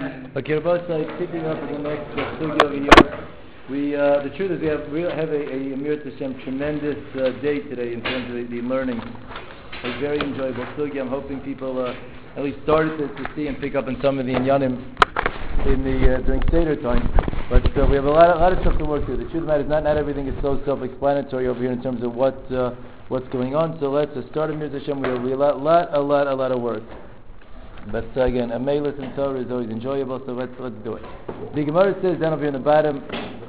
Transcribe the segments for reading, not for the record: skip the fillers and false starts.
Okay, Rabbi, picking up with the next studio over here. The truth is we have a Amir Hashem tremendous day today in terms of the learning. A very enjoyable studio. I'm hoping people at least started to see and pick up on some of the inyanim during Seder time. But we have a lot of stuff to work through. The truth of the matter is not everything is so self-explanatory over here in terms of what's going on. So let's start Amir Hashem. We have a lot of work. But again, a meilis in Torah is always enjoyable, so let's do it. The Gemara says down over here in the bottom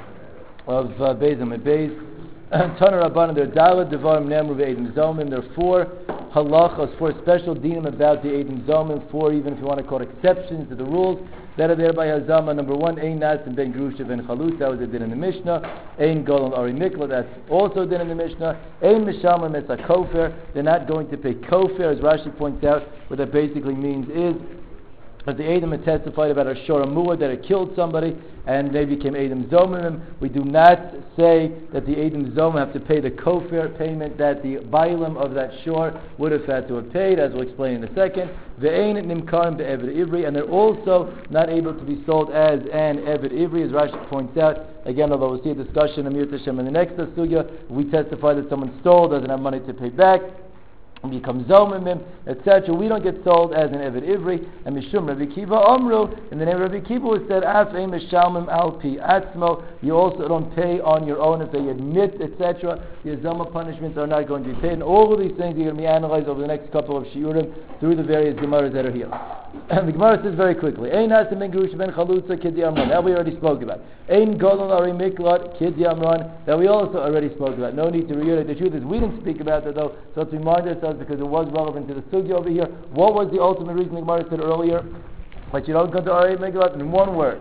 of Beis and Beis, Tana Rabbanan, there are Daled Devarim Nemru ve'Edim Zomim. There are 4 halachos, 4 special dinim about the Edim Zomim, 4 even if you want to call it exceptions to the rules that are there by Hazama. Number 1, Ein Nas and Ben Grusha Ben Chalus, that was a din in the Mishnah. Ein Golem Ari Mikla, that's also a din in the Mishnah. Ein Mishalmim Es HaKofer, they're not going to pay Kofer, as Rashi points out. What that basically means is that the Edom had testified about a Shoramua that had killed somebody and they became Edom Zomim. We do not say that the Edom Zomim have to pay the Kofer payment that the Bailam of that shore would have had to have paid, as we'll explain in a second. Ve'ein nimkarim be'eved ivri, and they're also not able to be sold as an eved ivri, as Rashi points out. Again, although we'll see a discussion of Amir Hashem in the next sugya, we testify that someone stole, doesn't have money to pay back, and become zomimim, etc. We don't get sold as an eved ivri. And mishum Rabbi Kiva Omru, in the name of Rabbi Kiva was said, af ein mishalmim al pi atzmo. You also don't pay on your own if they admit, etc. The azama punishments are not going to be paid. And all of these things are going to be analyzed over the next couple of shiurim through the various gemaras that are here. And the Gemara says very quickly, Ein Nas ben Grusha ben Chalutza kiddi Amran. That we already spoke about. Ein Golon Ari Miklat kiddi Amran. That we also already spoke about. No need to reiterate. The truth is we didn't speak about that though. So let's remind ourselves because it was relevant to the sugya over here. What was the ultimate reason the Gemara said earlier? But you don't go to Ari Miklat in one word.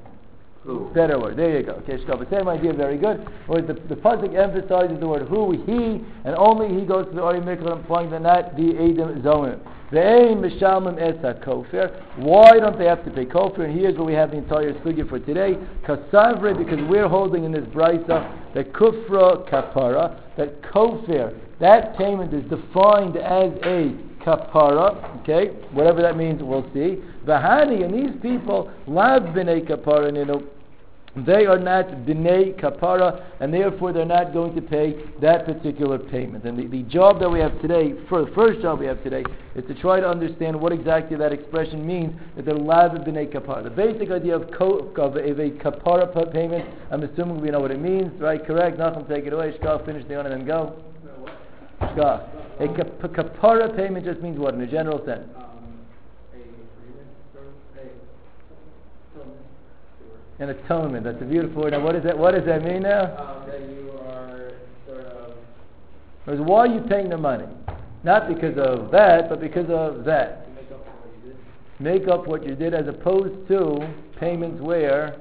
Who? Better word. There you go. Okay, Shkava. Same idea, very good. Where the pasuk emphasizes the word who, he, and only he goes to the Ari Miklat, implying that not the Edom Zomim. Ve'ein mishalmim es ha-kofer. Why don't they have to pay kofer? And here's where we have the entire sugya for today. Kasavre, because we're holding in this brisa that kufra kapara, that kofer, that payment is defined as a kapara, okay, whatever that means, we'll see. Vahani, and these people, lav b'nei kapara, they are not b'nei kapara, and therefore they're not going to pay that particular payment. And the job that we have today, the first job we have today, is to try to understand what exactly that expression means, that they're lav b'nei kapara. The basic idea of a kapara payment, I'm assuming we know what it means, right? Correct? Nachum, take it away. Shkach, finish the on and then go. Shkach. A kapara payment just means what in a general sense? An atonement. That's a beautiful word. Now, what does that mean now? That you are sort of. Because why are you paying the money? Not because of that, but because of that. To make up for what you did. Make up what you did, as opposed to payments where.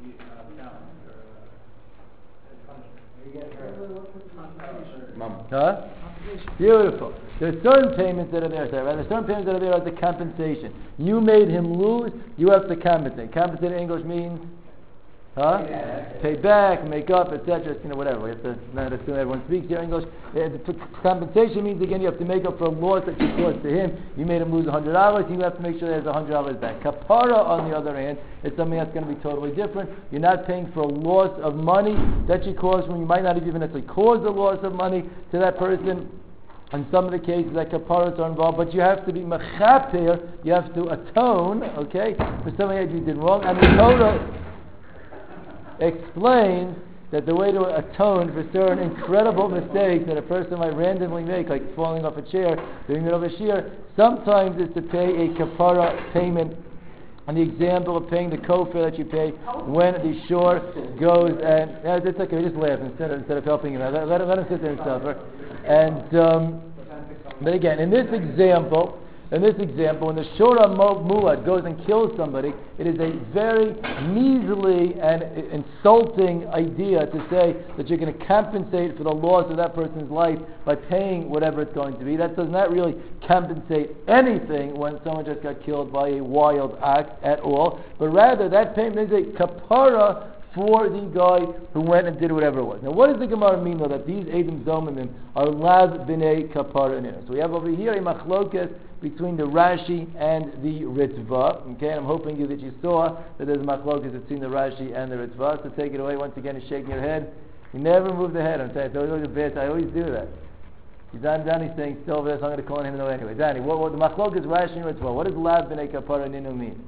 Huh? Beautiful. There are certain payments that are there. There are certain payments that are there as a compensation. You made him lose, you have to compensate. Compensate in English means, pay back, make up, etc. Whatever. We have to not assume everyone speaks here English. Compensation means again you have to make up for a loss that you caused to him. You made him lose $100. You have to make sure there's $100 back. Kapara, on the other hand, is something that's going to be totally different. You're not paying for a loss of money that you caused when you might not even necessarily cause the loss of money to that person. In some of the cases that kaparas are involved, but you have to be mechaper, you have to atone, okay, for something that you did wrong. And the Torah explains that the way to atone for certain incredible mistakes that a person might randomly make, like falling off a chair, doing it over a shear, sometimes is to pay a kapara payment. And the example of paying the kofer that you pay when the shore goes and it's okay, just laugh instead of helping him out. Let him sit there and suffer. And but again, in this example, when the shora muad goes and kills somebody, it is a very measly and insulting idea to say that you're going to compensate for the loss of that person's life by paying whatever it's going to be. That does not really compensate anything when someone just got killed by a wild act at all, but rather that payment is a kapara for the guy who went and did whatever it was. Now, what does the Gemara mean, though, that these Eidim Zomimim are lav b'nei kapara ninu? So we have over here a machlokes between the Rashi and the Ritva. Okay, and I'm hoping that you saw that there's a machlokes between the Rashi and the Ritva. So take it away. Once again, you're shaking your head. You never move the head. I'm telling you, I always do that. Danny's saying still over there, so I'm going to call him no anyway. Danny, what the machlokes Rashi and Ritva? What does lav b'nei kapara ninu mean?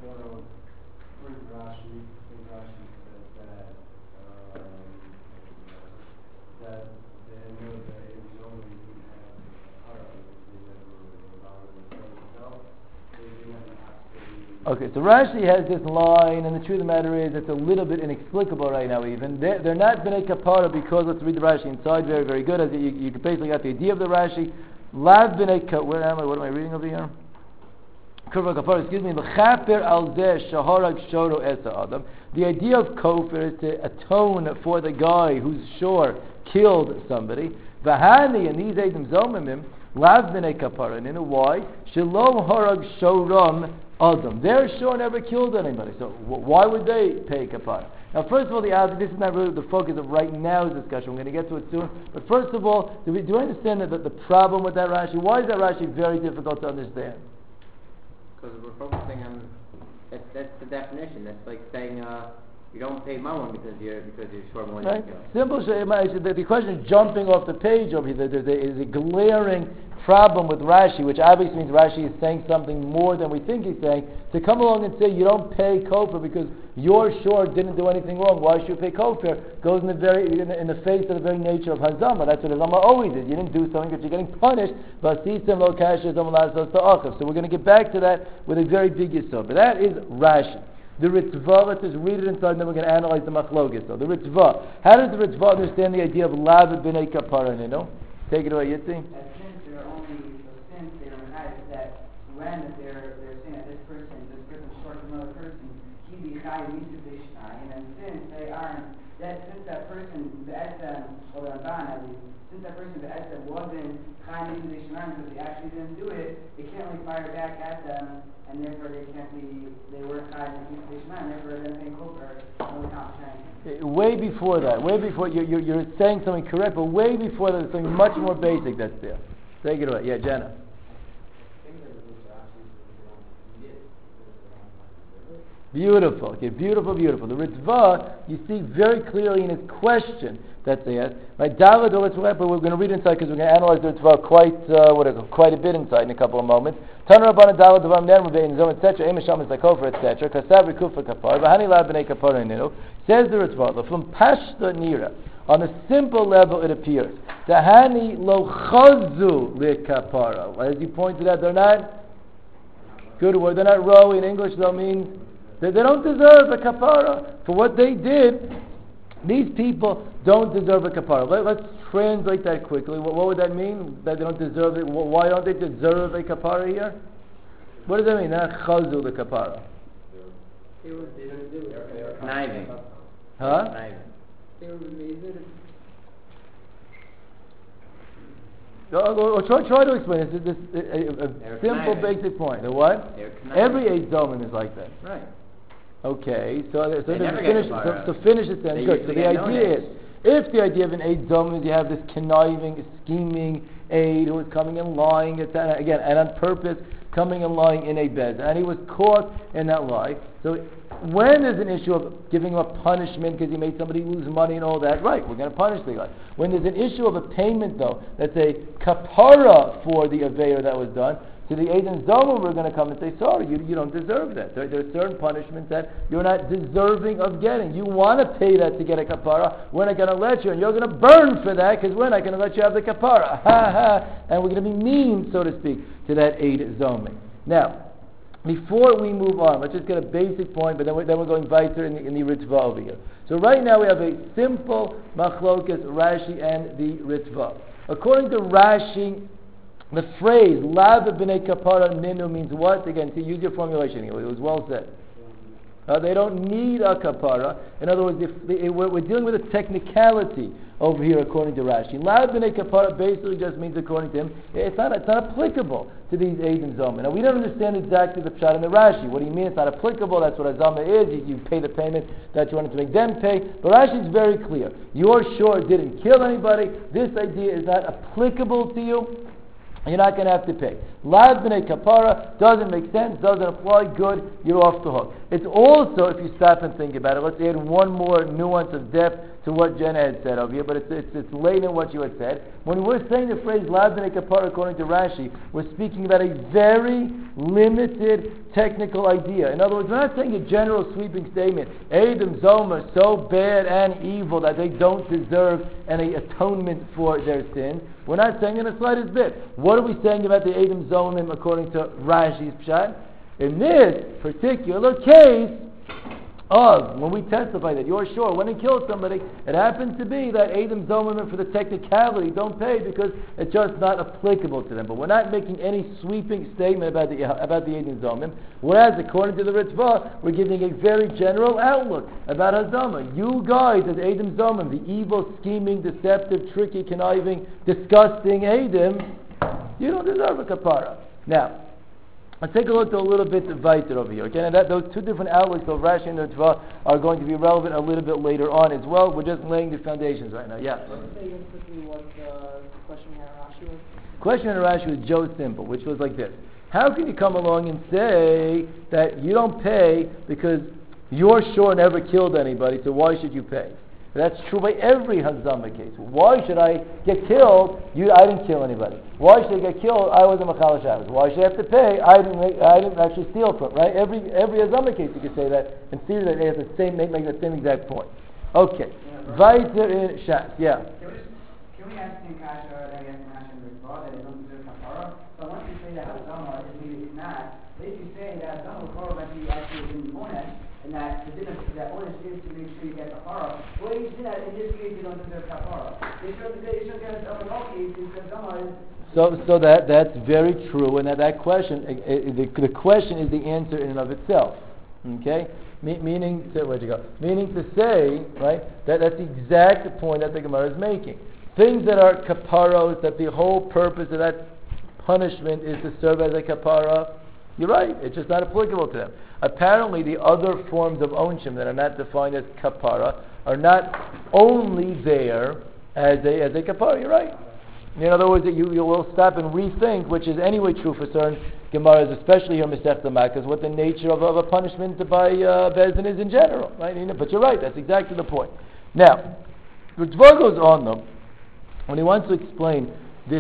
Okay, so Rashi has this line, and the truth of the matter is it's a little bit inexplicable right now even. They're not b'nei kapara because, let's read the Rashi inside, very, very good. As you basically got the idea of the Rashi. Lav b'nei kapara, where am I? What am I reading over here? Kurva kapara, excuse me. L'chaper al zeh shaharag shoro esa adam. The idea of kofir is to atone for the guy whose shor killed somebody. V'hani, and these Eidim Zomimim, lav b'nei kapara. And why? Shelo harag shoram Adam. Their shore never killed anybody, so why would they pay kapara? Now, first of all, this is not really the focus of right now's discussion. We're going to get to it soon. But first of all, do we understand that the problem with that Rashi? Why is that Rashi very difficult to understand? Because we're focusing on that's the definition. That's like saying you don't pay mammon because you're short more than you kill. Simple. The question is jumping off the page over here. There's a glaring problem with Rashi, which obviously means Rashi is saying something more than we think he's saying. To come along and say you don't pay kofar because your shore didn't do anything wrong, why should you pay kofar? Goes in the face of the very nature of Hazama. That's what Hazama always is. You didn't do something but you're getting punished. So we're going to get back to that with a very big yisod. But that is Rashi. The Ritva, let's just read it inside and then we're going to analyze the machlokes. So the Ritva, how does the Ritva understand the idea of lav b'nei kapara ninu? Take it away, Yitzi. When they're saying that this person short another person, he be chai mitzvah, and since they aren't, since that person be'etzem or Ramban at least, since that person be'etzem wasn't chai mitzvah because they actually didn't do it, they can't really fire back at them, and therefore they were chai mitzvah, and therefore they're paying kofar no compensation. Way before that, you're saying something correct, but way before that, there's something much more basic that's there. Take it away, yeah, Jenna. Beautiful. Okay, beautiful. The Ritva, you see very clearly in his question that they ask. Right, David, but we're going to read inside because we're going to analyze the Ritva quite a bit inside in a couple of moments. Tana Rabbanan David Devam Ner Rubein Zom etc. Emesham is Lakofer etc. Kasav Rikufa Kapar. V'Hani La Bnei Kapar Ninu. Says the Ritva from Pashta Nira. On a simple level, it appears Dahani Lo Chazu LeKapara. As you pointed out, they're not good word. They're not row in English. Though means they don't deserve a kapara for what they did. These people don't deserve a kapara. Let's translate that quickly. What would that mean? That they don't deserve it? Why don't they deserve a kapara here? What does that mean? Not chazu the kapara. They didn't do it. Conniving. Huh? Conniving. They were amazing. Try to explain this. A simple, basic point. The what? Every Eid Zomim is like that. Right. Okay, so to finish it then, good. So the idea is, if the idea of an Eid Zomim is you have this conniving, scheming Eid who is coming and lying, again, and on purpose, coming and lying in a bed, and he was caught in that lie. So when there's an issue of giving him a punishment because he made somebody lose money and all that, right, we're going to punish the guy. When there's an issue of a payment, though, that's a kapara for the aveir that was done, to the Eidim Zomim, we're going to come and say, sorry, you don't deserve that. There are certain punishments that you're not deserving of getting. You want to pay that to get a kapara. We're not going to let you, and you're going to burn for that because we're not going to let you have the kapara. Ha ha! And we're going to be mean, so to speak, to that Eid Zomim. Now, before we move on, let's just get a basic point, but then we're going weiter in the Ritva over here. So right now we have a simple machlokas, Rashi and the Ritva. According to Rashi, the phrase "Lav b'nei kapara ninu" means what? Again, to use your formulation here, it was well said. They don't need a kapara. In other words, we're dealing with a technicality over here according to Rashi. Lav b'nei kapara basically just means, according to him, it's not applicable to these Eidim Zomim. Now we don't understand exactly the pshat in the Rashi. What do you mean it's not applicable? That's what a Zoma is. You pay the payment that you wanted to make them pay. But Rashi is very clear. Your shore didn't kill anybody. This idea is not applicable to you. You're not going to have to pay. Lav b'nei kapara doesn't make sense, doesn't apply, good, you're off the hook. It's also, if you stop and think about it, let's add one more nuance of depth to what Jenna had said over here, but it's late in what you had said. When we're saying the phrase Lav b'nei kapara according to Rashi, we're speaking about a very limited technical idea. In other words, we're not saying a general sweeping statement, Eidim Zomim are so bad and evil that they don't deserve any atonement for their sins. We're not saying in the slightest bit. What are we saying about the Eidim Zomim according to Rashi's pshat? In this particular case of when we testify that you're sure when he killed somebody, it happens to be that Eidim Zomim for the technicality don't pay because it's just not applicable to them. But we're not making any sweeping statement about the Eidim Zomim. Whereas according to the Ritva, we're giving a very general outlook about Hazama. You guys as Eidim Zomim, the evil, scheming, deceptive, tricky, conniving, disgusting Eidim, you don't deserve a kapara. Now, let's take a look at a little bit of weiter over here. Okay, and those two different outlooks of Rashi and Ritva are going to be relevant a little bit later on as well. We're just laying the foundations right now. Yeah. Let's say again quickly what the question here on Rashi was. Question in Rashi was Joe Simple, which was like this: how can you come along and say that you don't pay because your shore never killed anybody, so why should you pay? That's true by every Hazama case. Why should I get killed? I didn't kill anybody. Why should I get killed? I was a Machal Shabbos. Why should I have to pay? I didn't actually steal from it, right? Every Hazama case you could say that and see that they have the same, make the same exact point. Okay. Weiter in Shas. Yeah. Can we ask in Kasha that we have to mention before that they don't deserve kapara? But once you say that Hazama is maybe it's not, if you say that Hazama kapara might be actually in the bonus, and that that onus is to make sure you get kapara. Well, you see that in this case you don't deserve kapara. They should get a all cases because Zama is. So that's very true, and that question, the question is the answer in and of itself. Okay, meaning to say, right? That's the exact point that the Gemara is making. Things that are kaparos, that the whole purpose of that punishment is to serve as a kapara. You're right, it's just not applicable to them. Apparently, the other forms of onshim that are not defined as kapara are not only there as a kapara. You're right. In other words, you will stop and rethink, which is anyway true for certain Gemaras, especially here Masechta Makkos, what the nature of a punishment by Bezdin is in general. Right? But you're right, that's exactly the point. Now, Ritva goes on though, when he wants to explain this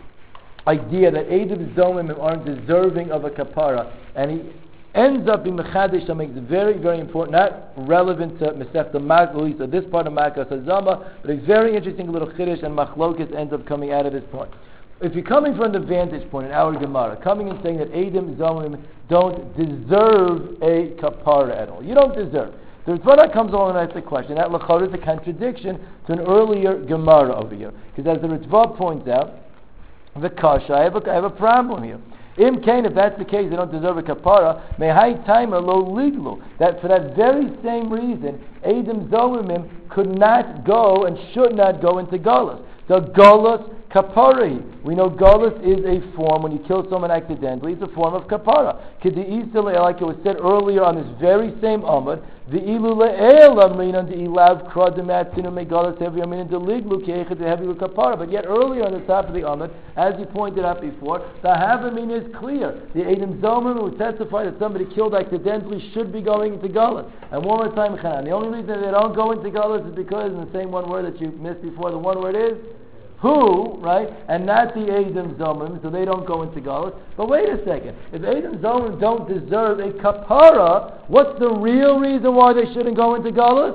idea that Eidim Zomim aren't deserving of a kapara, and he ends up in Mechadesh that makes it very, very important, not relevant to Masechta Makkos, so this part of Makkos Hazama, but a very interesting little Chiddush and Machlokes ends up coming out of this point. If you're coming from the vantage point in our Gemara, coming and saying that Eidim Zomim don't deserve a kapara at all, you don't deserve. The Ritva comes along and asks the question, that L'chor is a contradiction to an earlier Gemara over here, because as the Ritva points out, the kasha, I have a problem here. Im kain, if that's the case, they don't deserve a kapara. Mehai timer lo liglu. That for that very same reason, Eidim Zomim could not go and should not go into Galus. So Galus kapari. We know Galus is a form when you kill someone accidentally. It's a form of kapara. K'de'isele, like it was said earlier on this very same Amud, the ilu le'el amrinan de'ilav kradim atzinu megalus heavy amrinan de'liglu ke'echet de'hevi kapara. But yet earlier on the top of the Amud, as you pointed out before, the Havamin is clear. The Eidim Zomim who testify that somebody killed accidentally should be going into Galus. And one more time, Chanan, the only reason they don't go into Galus is because in the same one word that you missed before, the one word is who, right? And not the Eidim Zomim, so they don't go into Galus. But wait a second. If Eidim Zomim don't deserve a kapara, what's the real reason why they shouldn't go into Galus?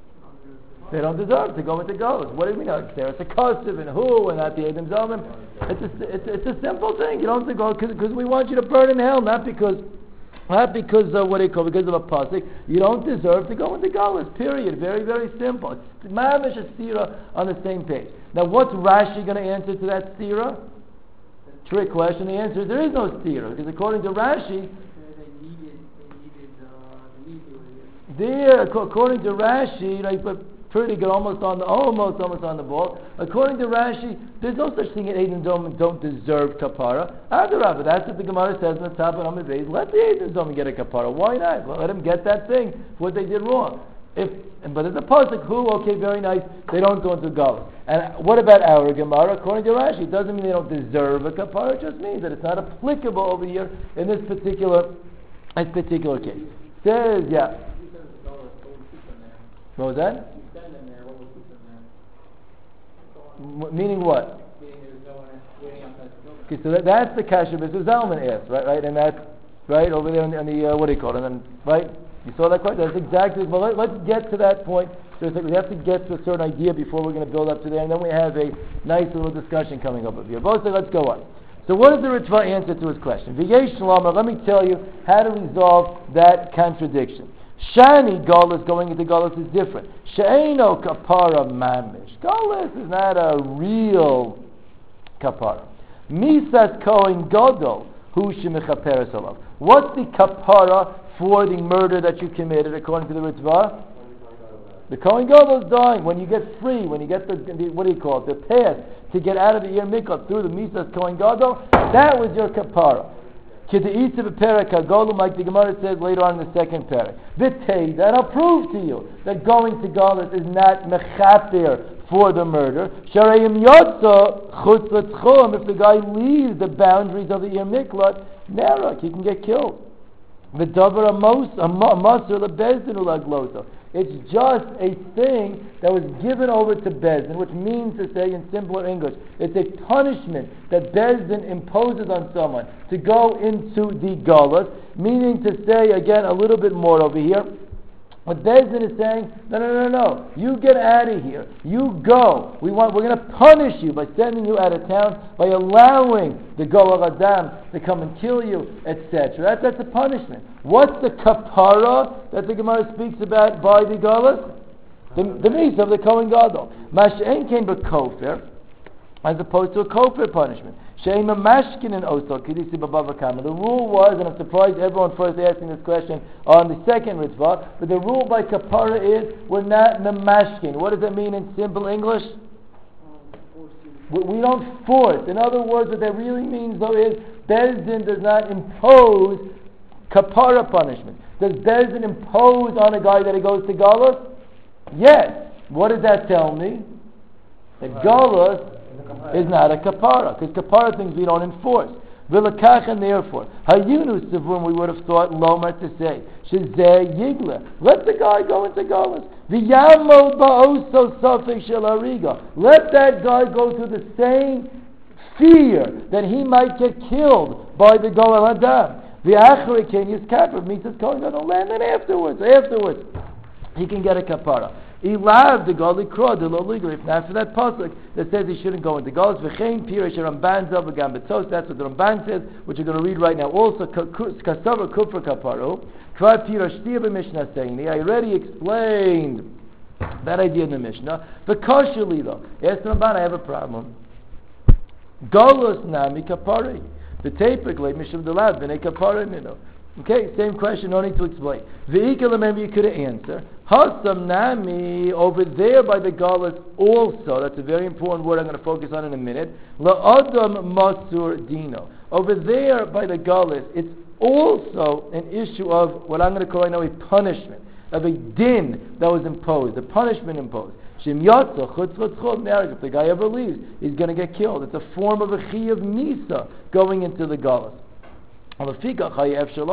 They don't deserve to go into Galus. What do we know? It's a Kosiv and who, and not the Eidim Zomim. It's a simple thing. You don't have to go because we want you to burn in hell, not because because of a pasuk. You don't deserve to go into Galus. Period. Very, very simple. It's mamish a stira on the same page. Now, what's Rashi going to answer to that stira? Trick question. The answer is there is no stira because according to Rashi, there, according to Rashi, you know, you put pretty good, almost on the ball. According to Rashi, there's no such thing as Eidim don't deserve kapara. Adarabah, that's what the Gemara says in the top of Amud Beis. Let the Eidim Dom get a kapara. Why not? Let them get that thing for what they did wrong. But there's a pasuk who, okay, very nice, they don't go into Galus. And what about our Gemara? According to Rashi, it doesn't mean they don't deserve a kapara. It just means that it's not applicable over here in this particular case. Says, yeah. What was that? Meaning what? Okay, so that's the kasha Mr. Zalman asked, right? And that's right over there on the what do you call it? And then, right? You saw that question? That's exactly. Well, let's get to that point. We have to get to a certain idea before we're going to build up to there, and then we have a nice little discussion coming up over here. Both let's go on. So what is the Ritva answer to his question? V'yesh Shalom, let me tell you how to resolve that contradiction. Shani Galus, going into Galus is different. She'eno kapara mamish. Galus is not a real kapara. Misas kohen gadol hu shemechaperes alav. What's the kapara for the murder that you committed according to the Ritva? The kohen gadol is dying. When you get free, when you get the what do you call it? The path to get out of the Ir Miklat through the Misas kohen gadol, that was your kapara. Like the Gemara says later on in the second parak. V'tei, that I'll prove to you that going to Galus is not mechaper for the murder. Sharayim yotza chutz l'tchum, if the guy leaves the boundaries of the Ir Miklat, nerak, he can get killed. V'davar amasur lebezdin ulaglosa. It's just a thing that was given over to Bezdin, which means to say in simpler English, it's a punishment that Bezdin imposes on someone to go into the Galus, meaning to say, again, a little bit more over here. What Bezdin is saying, no, you get out of here, you go. We're going to punish you by sending you out of town, by allowing the Goel Adam to come and kill you, etc. That's a punishment. What's the kapara that the Gemara speaks about by the Galus? The meat of the Kohen Gadol. Mash'en came b'kofer, as opposed to a kofer punishment. She'ema mashkin and osel kidisi b'bava kama. The rule was, and I'm surprised everyone first asking this question on the second Ritva, but the rule by kapara is we're not namashkin. What does that mean in simple English? We don't force. In other words, what that really means though is Bezdin does not impose kapara punishment. Does Bezdin impose on a guy that he goes to Galus? Yes. What does that tell me? That Galus is not a kapara, because kapara things we don't enforce. V'lekach, and therefore, hayunu sivum, we would have thought lomar to say shezeh yigla. Let the guy go into Galus. V'yamod ba'oso safek shel hariga. Let that guy go through the same fear that he might get killed by the Goel Adam. The Achri Ken Yiskapar means it's going on the land, and afterwards, he can get a kapara. He loved the Gali Kro, the legal. If not for that pasuk that says he shouldn't go into Galus, V'chein Pirish Ramban Zav V'gam Betos, that's what the Ramban says, which you're going to read right now. Also, Kasavar Kufra Kaparu, Kvar Pirish Tia B'Mishnah Seini. I already explained that idea in the Mishnah. V'kosheli though, ask the Ramban, I have a problem. Galus Nami Kapari. V'tepikle Mishum Delav B'nei Kapari Mino. Okay, same question, no need to explain. Ve'ikal, remember you could answer. Hasam nami, over there by the Galus also, that's a very important word I'm going to focus on in a minute. La'adam masur dino. Over there by the Galus, it's also an issue of what I'm going to call right now a punishment, of a din that was imposed, a punishment imposed. Shim yatsa chutz chutz, if the guy ever leaves, he's going to get killed. It's a form of a chi of nisa going into the Galus. And therefore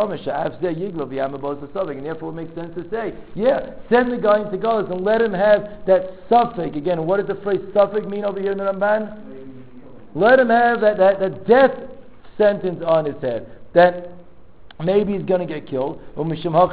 it makes sense to say, send the guy into Galus and let him have that suffix. Again, what does the phrase suffix mean over here in the Ramban? Let him have that death sentence on his head, that maybe he's going to get killed. And that's why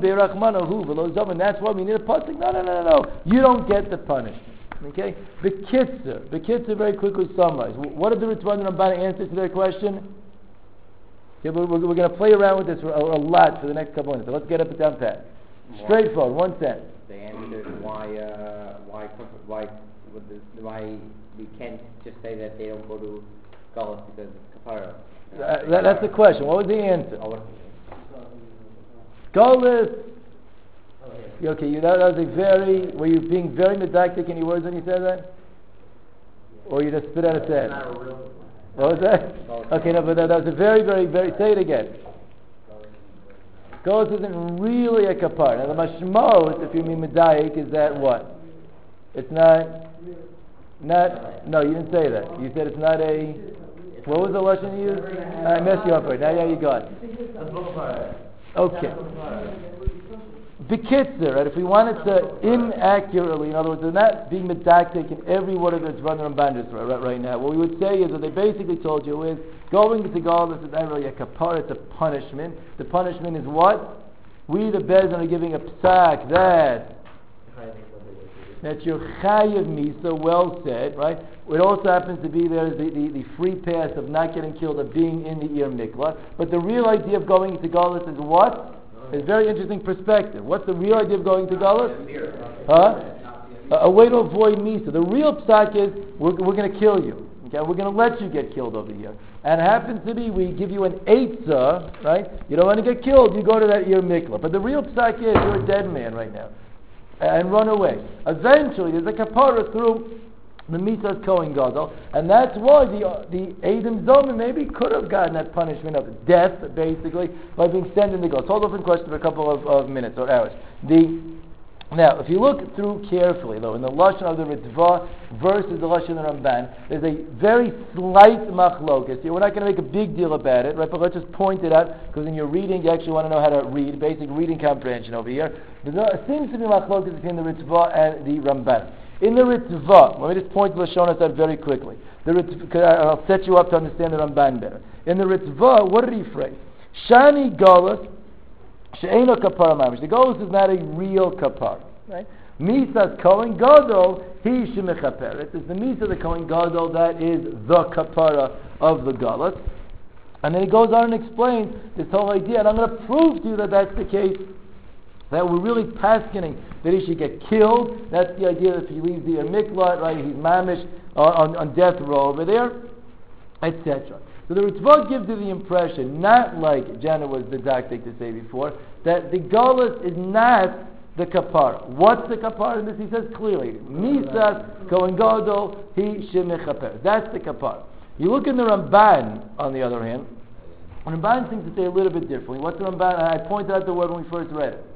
we need a pasuk. No. You don't get the punishment. Okay? The Kitzur very quickly summarize. What did the Ritva and Ramban answer to their question? Yeah, we're going to play around with this a lot for the next couple of minutes. So let's get up and down pat. Straightforward, one sentence. They answered why we can't just say that they don't go to Galus because it's kapara. That's the question. What was the answer? Galus That was a very, were you being very medactic in your words when you said that? Or you just spit out a set? What was that? Okay, no, but that was a very, very, very, say it again. Golos isn't really a kapar. Now the mashmos, if you mean medayik, is that what? It's not, no, you didn't say that. You said it's not a, what was the lashon you used? I messed you up right now. Yeah, you got it. Okay. Bekitzer, right? If we wanted to inaccurately, in other words, they're not being medactic in every word of it's running on bandits right now. What we would say is that they basically told you is going to Galus is not really a kapar, it's a punishment. The punishment is what? We, the Bezin, are giving a psak that you're chayiv misa, well said, right? It also happens to be there's the free pass of not getting killed, of being in the Ir Mikla. But the real idea of going to Galus is what? It's a very interesting perspective. What's the real idea of going to Galus? A way to avoid misa. The real psak is we're going to kill you. Okay, we're going to let you get killed over here. And it happens to be we give you an eitzah, right? You don't want to get killed, you go to that Ir Mikla. But the real psak is you're a dead man right now. And run away. Eventually, there's a kapara through the Mitzvah's Kohen Gadol, and that's why the Adam Zomer maybe could have gotten that punishment of death, basically, by being sent in the Golos. Hold open question for a couple of minutes or hours. Now, if you look through carefully, though, in the Lashon of the Ritva versus the Lashon of the Ramban, there's a very slight machlokas here. We're not going to make a big deal about it, right? But let's just point it out, because in your reading, you actually want to know how to read, basic reading comprehension over here. There seems to be machlokas between the Ritva and the Ramban. In the Ritva, let me just point the Lashon out very quickly. I'll set you up to understand the Ramban better. In the Ritva, what did he phrase? Shani Galus she'eino kapara mamish. The Galus is not a real kapara, right? Misas Kohen Gadol he shemechaperet. It's the Misa the Kohen Gadol that is the kapara of the Galus. And then he goes on and explains this whole idea, and I'm going to prove to you that that's the case. That we're really paskening that he should get killed. That's the idea that if he leaves the Miklat, right, he's mamish on death row over there, etc. So the Ritva gives you the impression, not like Jana was didactic to say before, that the Galus is not the kapara. What's the kapara in this? He says clearly, Misas Kohen Gadol he shemechaper. That's the kapara. You look in the Ramban, on the other hand, Ramban seems to say a little bit differently. What's the Ramban? I pointed out the word when we first read it.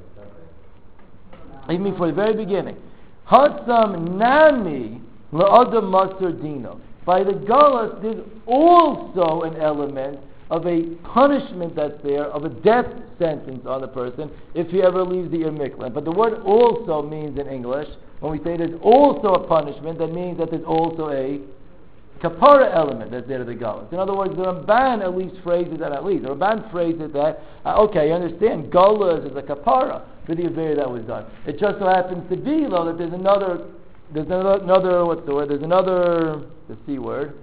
Even for the very beginning. Hatsam nami la'adam masur dino. By the Galus, there's also an element of a punishment that's there, of a death sentence on the person if he ever leaves the Ir Mikla. But the word also means in English, when we say there's also a punishment, that means that there's also a kapara element that's there to the Galus. In other words, the Ramban at least phrases that The Ramban phrases that, okay, you understand, Galus is a kapara for the Avera that was done. It just so happens to be, though, that there's another, what's the word? There's another, the C word,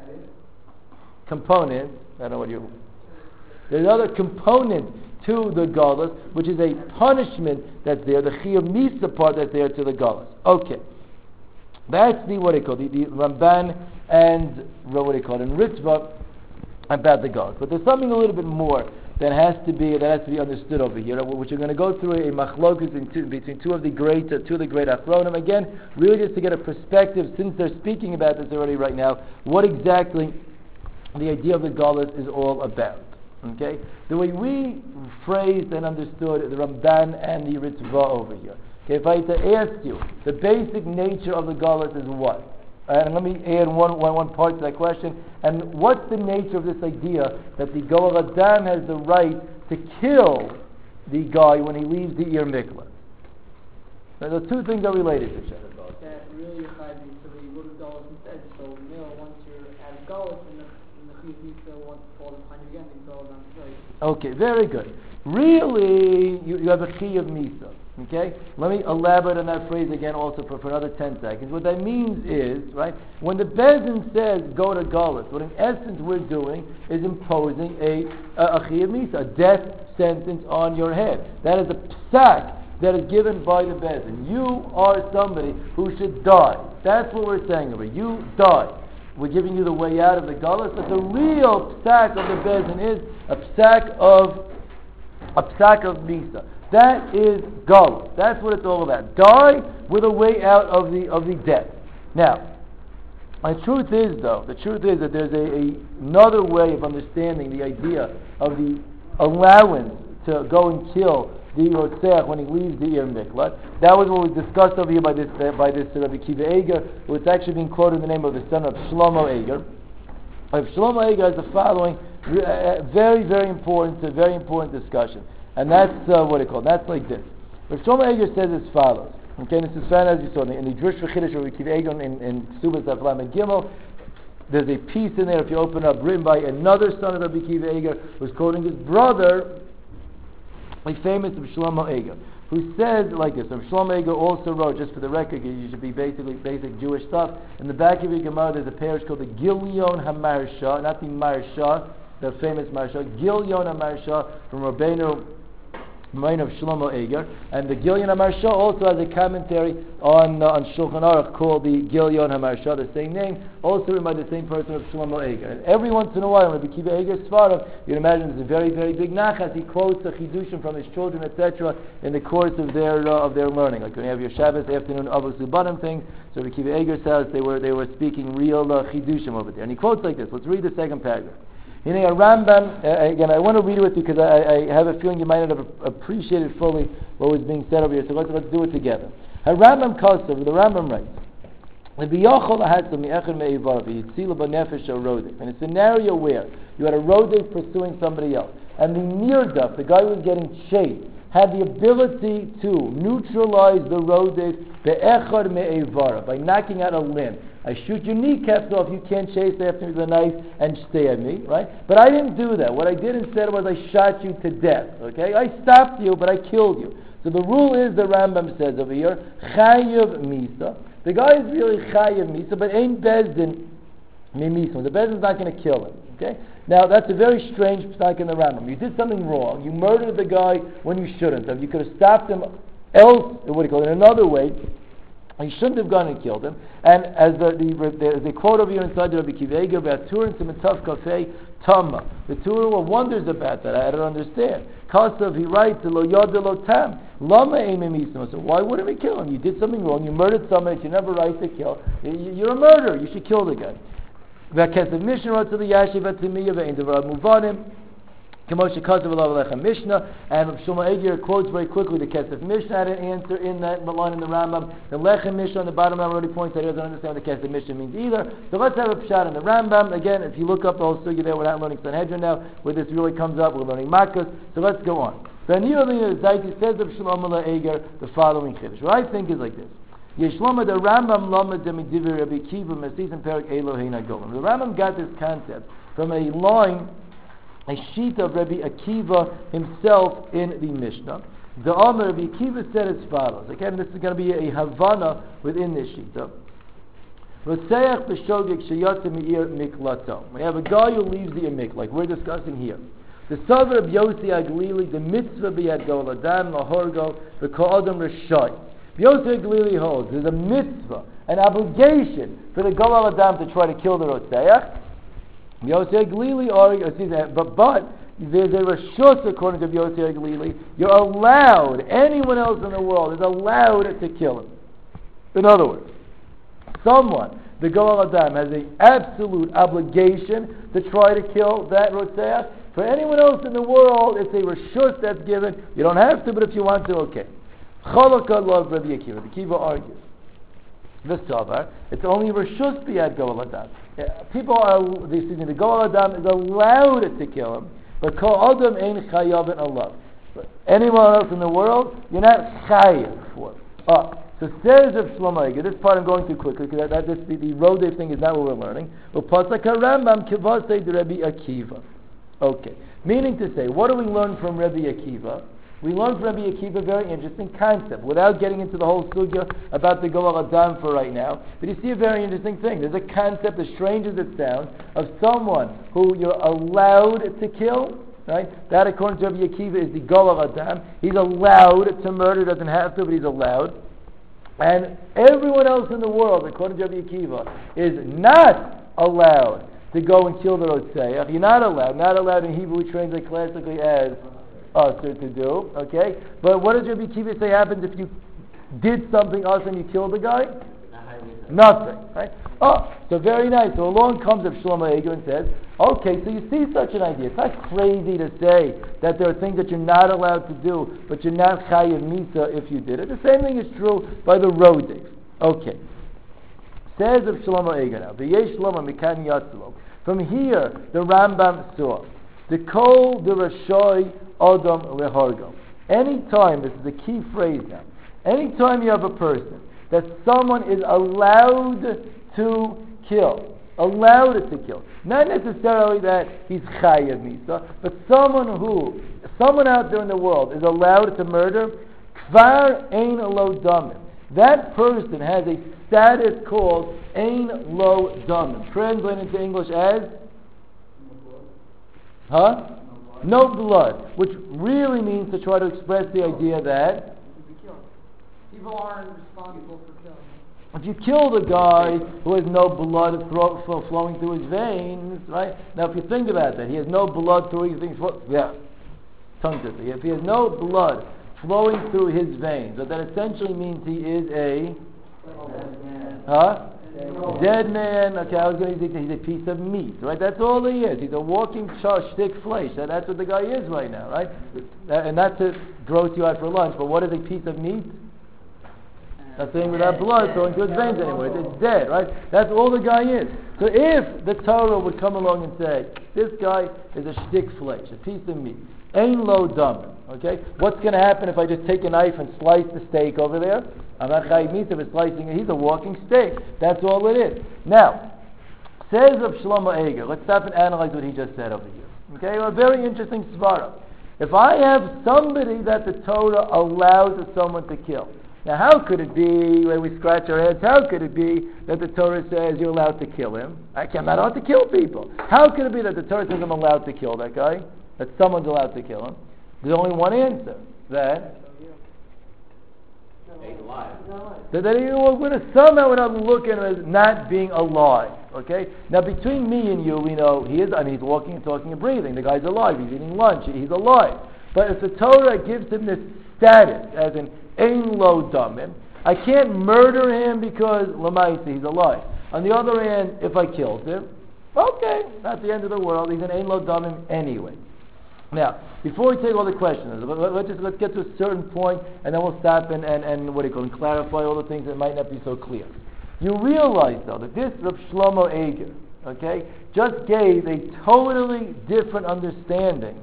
component, I don't know what there's another component to the Galus, which is a punishment that's there, the Chiyuv Misa part that's there to the Galus. Okay. That's the Ramban and what do you call it, in Ritva about the Galus. But there's something a little bit more that has to be understood over here, which we're going to go through a machlokus between two of the great achronim. Again, really just to get a perspective, since they're speaking about this already right now, what exactly the idea of the Galus is all about. Okay, the way we phrased and understood the Ramban and the Ritva over here. Okay, if I had to ask you, the basic nature of the Galus is what? And let me add one part to that question. And what's the nature of this idea that the Goel Adam has the right to kill the guy when he leaves the Ir Mikla? Now, the two things are related to each other. That really is so we go to Galus instead. So once you're at Galus, and the Chiyuv Misa wants to fall behind you again, then Goel Adam is right. Okay, very good. Really, you have a Chiyuv Misa. Okay? Let me elaborate on that phrase again also for another 10 seconds. What that means is, right, when the Bezin says go to Galus, what in essence we're doing is imposing a Chiyuv Misa, a death sentence on your head. That is a psak that is given by the Bezin. You are somebody who should die. That's what we're saying over. You die. We're giving you the way out of the Galus, but the real psak of the Bezin is a psak of a psak of misa. That is galus. That's what it's all about. Die with a way out of the death. Now, the truth is that there's another way of understanding the idea of the allowance to go and kill the Rotzeach when he leaves the Ir Miklat. That was what was discussed over here by this Rabbi Kiva Eger, who is actually being quoted in the name of the son of Shlomo Eger. Shlomo Eger has the following very, very important discussion, and that's what it called. That's like this. Shlomo Eger says as follows. Okay, this is found, as you saw, in the Drush V'Chiddush of Rabbi Kiva Eger in Ksubas Avlam and Gimel. There's a piece in there, if you open up, written by another son of Rabbi Kiva Eger, who's quoting his brother, a famous of Shlomo Eger, who says like this. Shlomo Eger also wrote, just for the record, you should be basic Jewish stuff. In the back of your Gemara, there's a parish called the Gilyon HaMarsha, not the Marsha, the famous Marsha, Gilyon HaMarsha from Rabbeinu of Shlomo Eger, and the Gilyon HaMarsha also has a commentary on Shulchan Aruch called the Gilyon HaMarsha, the same name, also written by the same person of Shlomo Eger. And every once in a while, when Rabbi Kiva Eger's Svarim, you can imagine it's a very, very big nachas. He quotes the chidushim from his children, etc., in the course of their learning. Like when you have your Shabbos afternoon Avos Ubanim thing, so Rabbi Kiva Eger says they were speaking real chidushim over there, and he quotes like this. Let's read the second paragraph. You know, a Rambam, again, I want to read it with you because I have a feeling you might not have appreciated fully what was being said over here, so let's do it together. A Rambam Kosev, the Rambam writes, in a scenario where you had a rodef pursuing somebody else, and the nirdaf, the guy who was getting chased, had the ability to neutralize the rodef be'echad me'evara, by knocking out a limb. I shoot your kneecaps off, you can't chase after me with a knife and stab me, right? But I didn't do that. What I did instead was I shot you to death, okay? I stopped you, but I killed you. So the rule is, the Rambam says over here, chayiv misa. The guy is really chayiv misa, but ain't bezdin mimisa. The bezdin's not going to kill him, okay? Now, that's a very strange psak in the Rambam. You did something wrong. You murdered the guy when you shouldn't have. You could have stopped him else, in another way. He shouldn't have gone and killed him. And as the quote over here inside the Rabbi Kiva Eger about Turin Simentav Kafei Tama. The Turin wonders about that. I don't understand. Kasav, he writes, Lo Yod Lo Tam. Lama Eimimisma. So why wouldn't we kill him? You did something wrong. You murdered somebody. It's your never right to kill. You're a murderer. You should kill the guy. V'kesav Mishnah to the Yashiv Atimiya Ve'indavar Muvanim. Mishnah, and Shlomo Eger quotes very quickly the Kesef Mishnah had an answer in that line in the Rambam. The Lechem Mishnah on the bottom of already points out he doesn't understand what the Kesef Mishnah means either. So let's have a pshat in the Rambam. Again, if you look up the whole sugya there, we're not learning Sanhedrin now, where this really comes up, we're learning Makkas. So let's go on. So Niralina Zaiti says of Shlomo Eger the following chiddush. What I think is like this. Yeshloma the Rambam Lamed Demidivir Rabbi Kiva Mesis and Perik Elohein Agolim. The Rambam got this concept from a line, a sheet of Rabbi Akiva himself in the Mishnah. The Omer Rabbi Akiva said as follows. Again, this is going to be a Havana within this sheet. Rotzeach b'shogeg sheyatze me'ir miklato. We have a guy who leaves the miklat, like we're discussing here. The Savar of Yossi Aglili, the mitzvah b'yad gol adam lahorgo v'ka'adam reshai. Yossi Aglili holds there's a mitzvah, an obligation for the gol adam to try to kill the Rotzeach. Yosei Glili, but there's a reshus according to Yosei Glili. You're allowed, anyone else in the world is allowed to kill him. In other words, someone, the Goel Adam, has an absolute obligation to try to kill that Rotzeach. For anyone else in the world, it's a reshus that's given. You don't have to, but if you want to, okay. Chalakah love Rabbi Akiva. Rabbi Akiva argues. It's only reshus biyad Goel Adam. The Goel Adam is allowed to kill him, but Kol Adam ain't chayav in Allah. Anyone else in the world, you're not chayav for. So says of Shlomo Eger, this part I'm going too quickly because the rodef thing is not what we're learning. Rambam kivasei de Rabbi Akiva. Okay, meaning to say, what do we learn from Rabbi Akiva? We learn from Rabbi Akiva a very interesting concept, without getting into the whole sugya about the Goel Adam for right now. But you see a very interesting thing. There's a concept, as strange as it sounds, of someone who you're allowed to kill. Right? That, according to Rabbi Akiva, is the Goel Adam. He's allowed to murder, doesn't have to, but he's allowed. And everyone else in the world, according to Rabbi Akiva, is not allowed to go and kill the Rotzeach. You're not allowed in Hebrew, we translate classically as usher to do, okay? But what does Rabbi Akiva say happens if you did something usher and you killed the guy? Nothing, right? Oh, so very nice. So along comes Rav Shlomo Eiger and says, okay, so you see such an idea. It's not crazy to say that there are things that you're not allowed to do, but you're not chayav misa if you did it. The same thing is true by the rodig. Okay. Says Rav Shlomo Eiger now, V'yesh Shlomo mikan yatzlo. From here, the Rambam saw, the kol the rashoy adam lehargo. Anytime, this is the key phrase now, anytime you have a person that someone is allowed to kill. Allowed to kill. Not necessarily that he's chayav misa, but someone out there in the world is allowed to murder, kvar ein lo damim. That person has a status called ein lo damim. Translated into English as? No blood. Which really means to try to express the idea that people aren't responsible for killing. if you kill the guy who has no blood flowing through his veins, right? Now, if you think about that, he has no blood through his veins. Tongue twister. If he has no blood flowing through his veins, so that essentially means he is a dead man. Okay, I was going to say he's a piece of meat, right? That's all he is. He's a walking shtick flesh. That's what the guy is right now, right? And not to gross you out for lunch, but what is a piece of meat? Nothing without blood flowing through his veins anymore. It's dead, right? That's all the guy is. So if the Torah would come along and say, this guy is a shtick flesh, a piece of meat, ein lo damim, okay? What's going to happen if I just take a knife and slice the steak over there? I'm not chayiv misa for slicing it. He's a walking steak. That's all it is. Now, says Rav Shlomo Eiger, let's stop and analyze what he just said over here. Okay, a very interesting svara. If I have somebody that the Torah allows someone to kill, now how could it be, when we scratch our heads, how could it be that the Torah says you're allowed to kill him? I'm not allowed to kill people. How could it be that the Torah says I'm allowed to kill that guy? That someone's allowed to kill him? There's only one answer. That he's alive. we're going to somehow we're not looking at him as not being alive. Okay? Now between me and you, we know he is, he's walking and talking and breathing. The guy's alive. He's eating lunch. He's alive. But if the Torah gives him this status as an ein lo damim, I can't murder him because l'maisa he's alive. On the other hand, if I killed him, okay, not the end of the world. He's an ein lo damim anyway. Now, before we take all the questions, let's get to a certain point, and then we'll stop and clarify all the things that might not be so clear. You realize, though, that this Rav Shlomo Eiger, okay, just gave a totally different understanding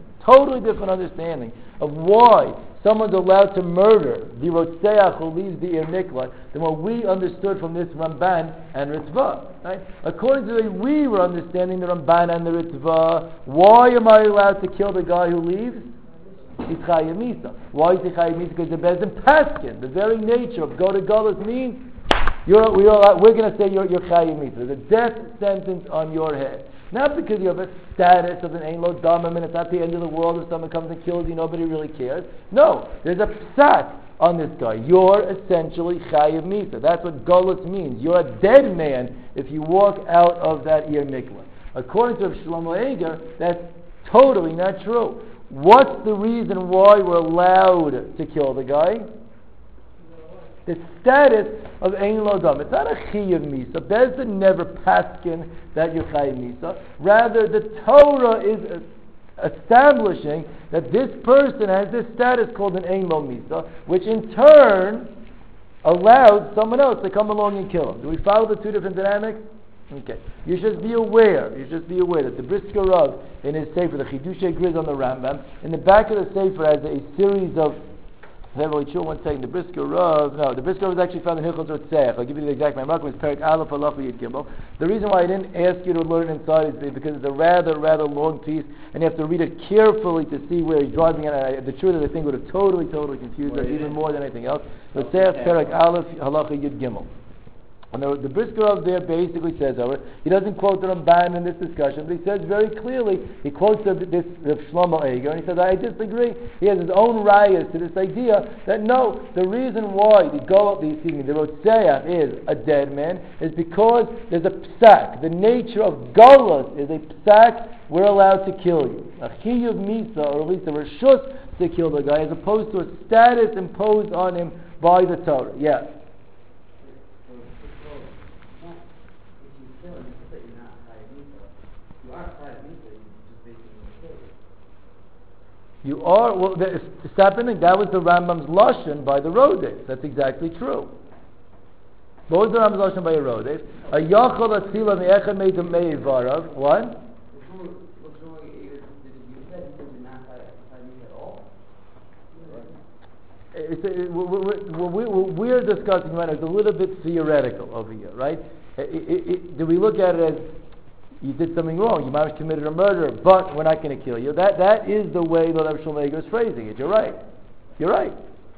of why someone's allowed to murder the Rotzeach who leaves the Ir Miklat than what we understood from this Ramban and Ritva. Right? According to the way we were understanding the Ramban and the Ritva, why am I allowed to kill the guy who leaves? He's chayav misa. Why is he chayav misa? Because the Bezdin Paskin, the very nature of go to Golos means we're going to say you're chayav misa. There's a death sentence on your head. Not because you have a status of an ein lo damim and it's not the end of the world if someone comes and kills you, nobody really cares. No, there's a psak on this guy. You're essentially chayav misa. That's what golus means. You're a dead man if you walk out of that Ir Miklat. According to Shlomo Eiger, that's totally not true. What's the reason why we're allowed to kill the guy? The status of ein lo damim. It's not a chayav misa. Bezdin never paskin that you're chayav misa. Rather, the Torah is establishing that this person has this status called an ein lo misa, which in turn allows someone else to come along and kill him. Do we follow the two different dynamics? Okay. You should be aware that the Brisker Rav in his Sefer, the Chidushei Griz on the Rambam, in the back of the Sefer has a series of the Brisker Rav is actually found in Hilchos Rotzeach. I'll give you the exact name. It's Perek Aleph Halacha Yud Gimel. The reason why I didn't ask you to learn inside is because it's a rather long piece, and you have to read it carefully to see where he's driving at. The truth is, I think would have totally confused us even more than anything else. Rotzeach Perek Aleph Halacha Yud Gimel. And the Brisker Rav there basically says, however, he doesn't quote the Ramban in this discussion, but he says very clearly, he quotes this Shlomo Eiger, and he says, I disagree. He has his own rayas to this idea that no, the reason why the Rotzeach is a dead man is because there's a psak. The nature of Golus is a psak, we're allowed to kill you. A chiyuv misa, or at least a reshus to kill the guy, as opposed to a status imposed on him by the Torah. Yeah. You are, well, stop and think, that was the Rambam's Lashon by the Rodes. That's exactly true. What was the Rambam's Lashon by the Rodes? A yachol atzila me'echad me'edim me'evarav. What? What we're discussing right now is a little bit theoretical over here, right? Do we look at it as you did something wrong, you might have committed a murder, but we're not going to kill you? That is the way that Rav Shlomo Eiger is phrasing it. You're right. You're right.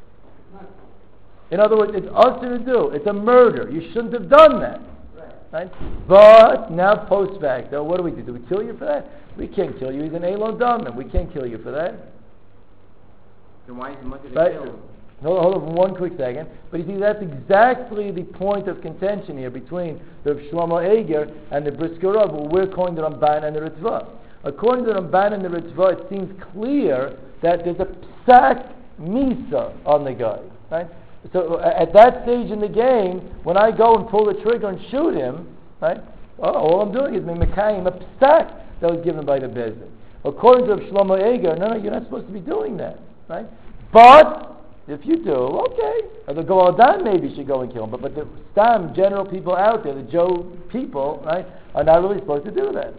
In other words, it's us to do. It's a murder. You shouldn't have done that. Right? But now post facto, what do we do? Do we kill you for that? We can't kill you. He's an Elon Dominant. We can't kill you for that. Then why is it much of a Right? kill? Hold on one quick second. But you see, that's exactly the point of contention here between the Shlomo Eiger and the Brisker Rav, what we're calling the Ramban and the Ritva. According to the Ramban and the Ritva, it seems clear that there's a psak misa on the guy. Right? So at that stage in the game, when I go and pull the trigger and shoot him, right? All I'm doing is mekayim a psak that was given by the Bezdin. According to Shlomo Eiger, no, you're not supposed to be doing that. Right? But if you do, okay. Or the Go'adan maybe should go and kill him. But the Stam, general people out there, the Joe people, right, are not really supposed to do that.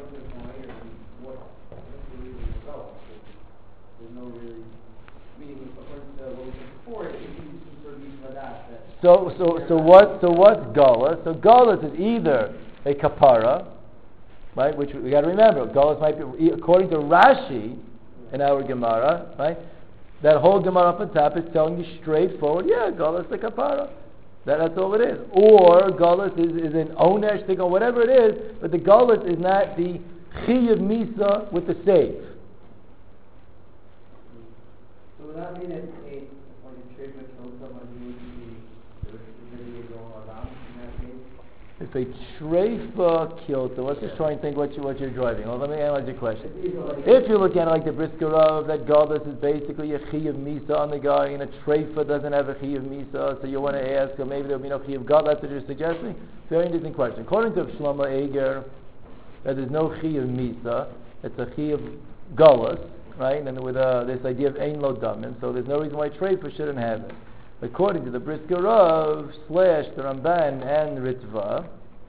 So what's Galus? So Galus is either a kapara, right, which we got to remember. Galus might be, according to Rashi in our Gemara, right, that whole Gemara up on top is telling you straightforward, yeah, Galus the kapara. That's all it is. Or Galus is an onesh thing or whatever it is, but the Galus is not the chiyuv misa with the save. So would that mean that when you trade with someone who would be going around in that case? If a treifa killed, so let's just try and think what you're driving. Well, let me analyze your question. If you look at it like the Brisker Rav, that Galus is basically a chiyuv misa on the guy, and a treifa doesn't have a chiyuv misa, so you want to ask, or maybe there'll be no chiyuv Galus. That's what you're suggesting. Very interesting question. According to Shlomo Eiger, that there's no chiyuv misa, it's a chiyuv Galus, right? And with this idea of ein lo damin, so there's no reason why treifa shouldn't have it. According to the Brisker Rav / the Ramban and Ritva,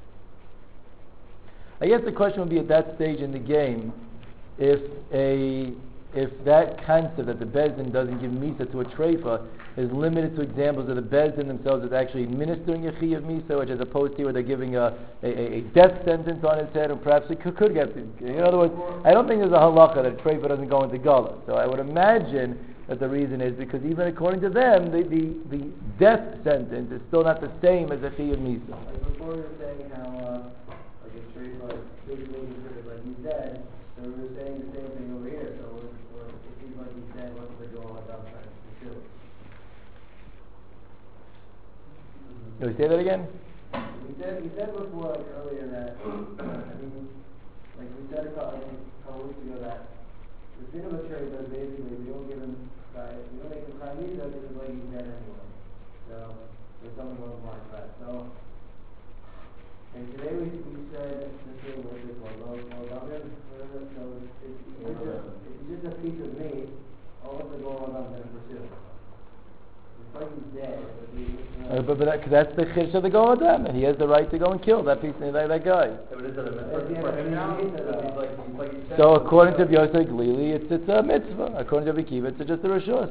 I guess the question would be at that stage in the game, if that concept that the Bezdin doesn't give misa to a treifa is limited to examples of the Bezdin themselves as actually administering a chiyuv misa, which as opposed to where they're giving a death sentence on his head, and perhaps it could get. In other words, I don't think there's a halacha that a treifa doesn't go into Gala. So I would imagine that the reason is because even according to them, the death sentence is still not the same as a chiyuv misa. Like before we were saying how like a tree like you said, so we were saying the same thing over here. So it seems like you said what's the goal of trying to pursue. Can we say that again? You said before like earlier that I mean like we said a couple weeks ago that the sin of a trade is basically we don't give him we don't make him cry either because like he's dead anyway. So there's something along the lines of that. So and today we said the thing was this one, so it's just a piece of meat, all of the goal I'm going to pursue. It's like he's dead, But that's the chiddush of the Go'adan, and he has the right to go and kill that piece that guy. So according to Yosef Glili, it's a mitzvah. According to Rabbi Kiva, it's just a reshus.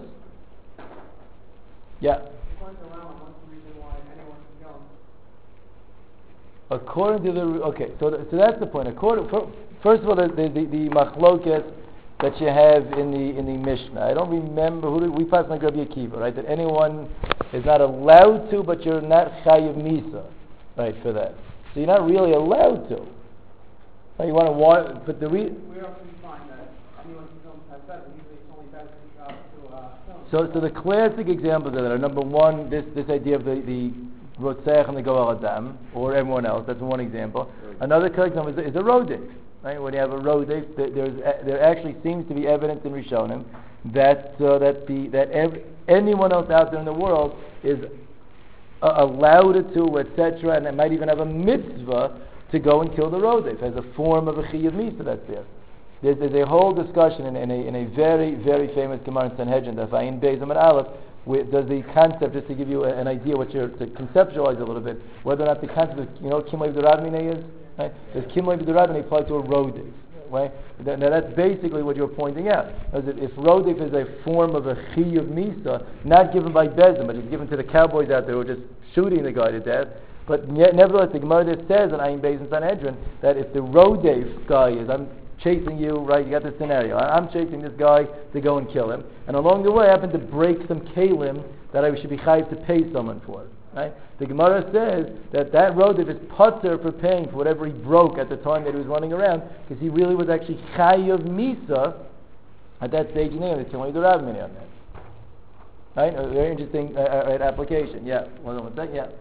Yeah. According to Rambam, what's the reason why anyone can go? According to so that's the point. First of all, the machloket that you have in the Mishnah. I don't remember we passed like Rabbi Akiva, right? That anyone is not allowed to, but you're not chayiv misa. right, for that. So you're not really allowed to. Right, you want to but the We often find that anyone who films has better. Usually it's only better to film. So the classic examples of that are, number one, this idea of the Rotzech and the Goel Adam, or everyone else. That's one example. Another example is a Rodef. Right? When you have a Rodef, there actually seems to be evidence in Rishonim that anyone else out there in the world is allowed to, etc., and it might even have a mitzvah to go and kill the Rodef as a form of a Chiyuv Misa that's there. There's a whole discussion in a very, very famous Gemara in Sanhedrin, the Vayin Beis Amud Aleph, does the concept, just to give you an idea, to conceptualize a little bit, whether or not the concept of, Kimlev D'Rabmineh is, right? Does Kimlev D'Rabmineh apply to a Rodef? Right? Now that's basically what you're pointing out. If Rodef is a form of a Chiyuv Misa, not given by Bezim, but it's given to the cowboys out there who are just shooting the guy to death, but nevertheless, the Gemara that says in Ayin Beis in Sanhedrin that if the Rodef guy is, I'm chasing you, right, you got this scenario, I'm chasing this guy to go and kill him, and along the way I happen to break some kalim that I should be chayiv to pay someone for, right? The Gemara says that Rodef is patur for paying for whatever he broke at the time that he was running around, because he really was actually chayiv misa at that stage in the game. It's Kimlev D'Rabmineh on that. Right? A very interesting application. Yeah. One second. Yeah.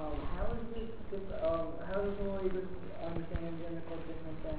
How does the Lord understand the different than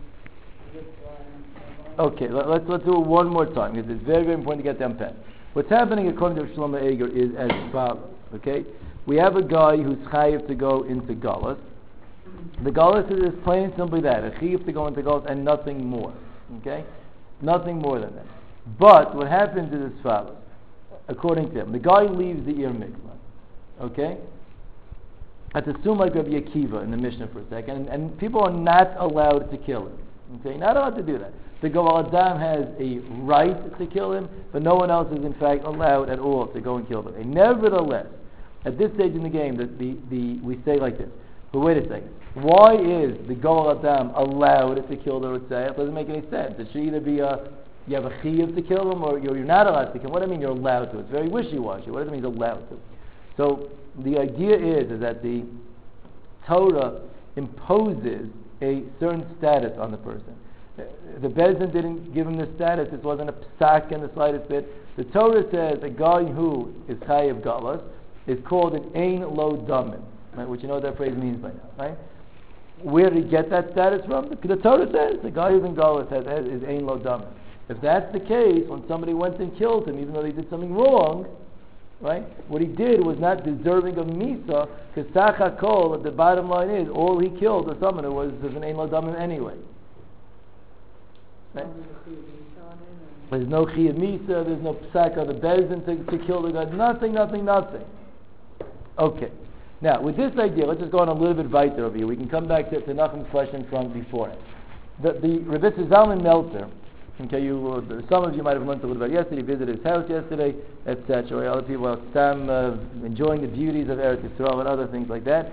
Okay, let's do it one more time, because it's very, very important to get down pat. What's happening according to Shlomo Eiger is as follows. Okay, we have a guy who's chayiv to go into Galus. The Galus is plain and simply that, a chayiv to go into Galus and nothing more. Okay, nothing more than that. But what happens is as follows. According to him, the guy leaves the Ir Mikvah. Okay. Let's assume like Rabbi Akiva in the Mishnah for a second, and people are not allowed to kill him. Okay, not allowed to do that. The Goel Adam has a right to kill him, but no one else is in fact allowed at all to go and kill him. And nevertheless, at this stage in the game, we say like this. But wait a second. Why is the Goel Adam allowed to kill the Rotzeh? It doesn't make any sense. It should either be you have a chiyuv to kill him, or you're not allowed to kill him. What do I mean you're allowed to? It's very wishy-washy. What does it mean allowed to? So the idea is that the Torah imposes a certain status on the person. The Bezdin didn't give him the status. It wasn't a psak in the slightest bit. The Torah says a guy who is chayiv galus is called an ein lo damin, right? Which you know what that phrase means by now, right? Where did he get that status from? The Torah says the guy who's in galus is ein lo damin. If that's the case, when somebody went and killed him, even though they did something wrong, right? What he did was not deserving of misa, because Sach HaKol, the bottom line is, all he killed, the summoner, was an ein lo damin anyway. Right? There's no chiyuv misa, there's no psak of the Bezdin to kill the guy, nothing. Okay. Now, with this idea, let's just go on a little bit weiter over here. We can come back to Nachum's question from before. The Rebbe Zalman Meltzer, okay, some of you might have learned a little bit yesterday, visited his house yesterday, etc. Other people are some enjoying the beauties of Eretz Yisrael and other things like that.